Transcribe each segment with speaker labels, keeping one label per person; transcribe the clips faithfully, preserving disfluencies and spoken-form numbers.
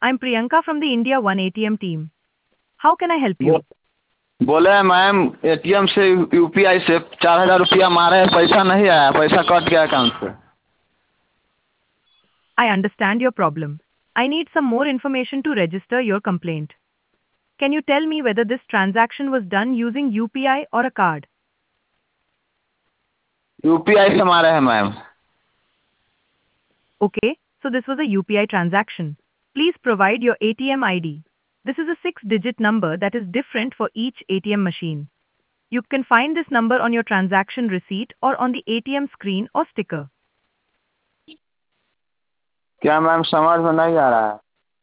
Speaker 1: I'm Priyanka from the India One A T M team. How can I help you?
Speaker 2: बोले ma'am ATM से UPI से चार हजार रुपया मारे हैं, पैसा नहीं आया, पैसा कट गया अकाउंट से।
Speaker 1: I understand your problem. I need some more information to register your complaint. Can you tell me whether this transaction was done using U P I or a card?
Speaker 2: UPI से मारे हैं ma'am.
Speaker 1: Okay, so this was a U P I transaction. Please provide your A T M I D. This is a six-digit number that is different for each A T M machine. You can find this number on your transaction receipt or on the A T M screen or sticker.
Speaker 2: क्या ma'am समझ में नहीं आ रहा है।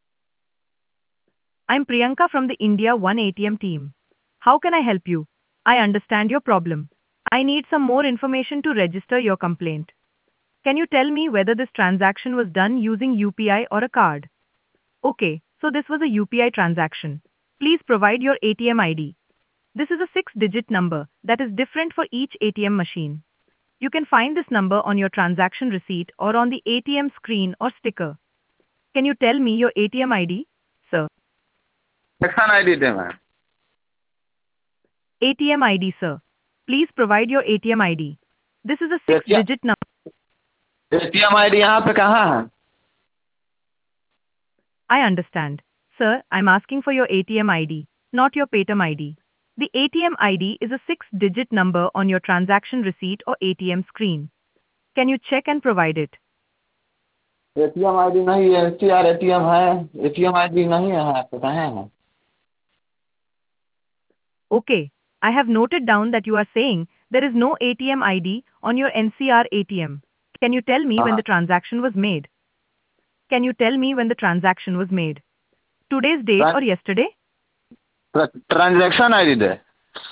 Speaker 1: I'm Priyanka from the India One A T M team. How can I help you? I understand your problem. I need some more information to register your complaint. Can you tell me whether this transaction was done using U P I or a card? Okay, so this was a U P I transaction. Please provide your A T M I D. This is a six-digit number that is different for each A T M machine. You can find this number on your transaction receipt or on the A T M screen or sticker. Can you tell me your A T M I D, sir?
Speaker 2: Section ID दे ma'am.
Speaker 1: A T M I D, sir. Please provide your A T M I D. This is a six-digit number.
Speaker 2: ATM ID यहाँ पे कहाँ है।
Speaker 1: I understand. Sir, I'm asking for your A T M I D, not your Paytm I D. The A T M I D is a six-digit number on your transaction receipt or A T M screen. Can you check and provide it?
Speaker 2: ATM ID नहीं है, NCR ATM है, ATM ID नहीं है यहाँ पे, कहाँ है।
Speaker 1: Okay, I have noted down that you are saying there is no A T M I D on your N C R A T M. Can you tell me when the transaction was made? Can you tell me when the transaction was made? Today's date or yesterday?
Speaker 2: Transaction ID दे।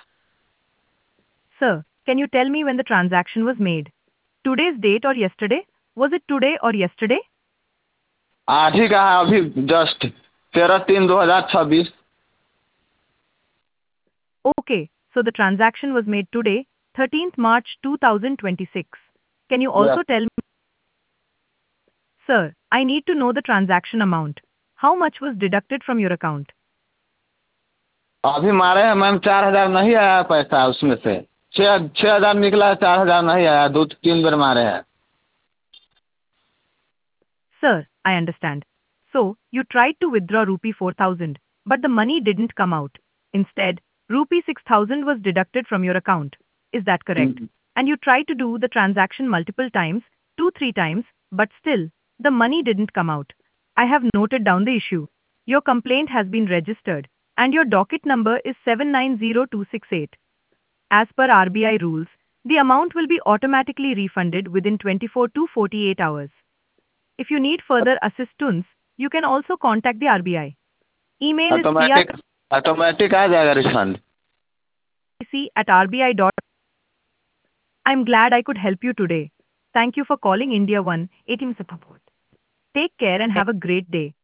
Speaker 1: Sir, can you tell me when the transaction was made? Today's date or yesterday? Was it today or yesterday?
Speaker 2: आज ही का है, अभी just तेरह तीन दो हजार छब्बीस।
Speaker 1: Okay, so the transaction was made today, thirteenth March two thousand twenty-six. Can you also
Speaker 2: Yes.
Speaker 1: tell me? Sir, I need to know the transaction amount. How much was deducted from your account?
Speaker 2: अभी मारे हैं ma'am, चार हजार नहीं आया पैसा उसमें से। छः छः हजार निकला, चार हजार नहीं आया, दो तीन बार मारे हैं।
Speaker 1: Sir, I understand. So, you tried to withdraw rupee four thousand, but the money didn't come out. Instead, rupee six thousand was deducted from your account. Is that correct?
Speaker 2: Hmm.
Speaker 1: And you tried to do the transaction multiple times, two, three times, but still, the money didn't come out. I have noted down the issue. Your complaint has been registered, and your docket number is seven nine zero two six eight. As per R B I rules, the amount will be automatically refunded within twenty-four to forty-eight hours. If you need further assistance, you can also contact the R B I. Email is
Speaker 2: automatic automatic आ जाएगा refund.
Speaker 1: prc at r b i dot. I'm glad I could help you today. Thank you for calling India One A T M support. Take care and have a great day.